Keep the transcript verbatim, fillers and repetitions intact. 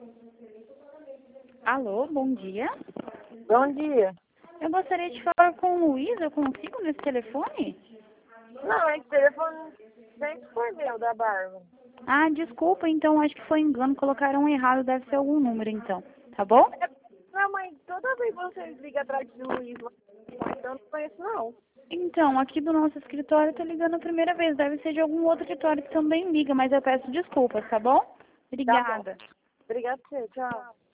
Alô, bom dia. Bom dia. Eu gostaria de falar com o Luiz, eu consigo nesse telefone? Não, esse telefone sempre foi meu, da Bárbara. Ah, desculpa, então acho que foi engano, colocaram errado, deve ser algum número então, tá bom? É, não, mãe, toda vez que vocês ligam atrás de Luiz, mas eu não conheço, não. Então, aqui do nosso escritório tô ligando a primeira vez, deve ser de algum outro escritório que também liga, mas eu peço desculpas, tá bom? Tá bom. Obrigada. Obrigada por você, tchau.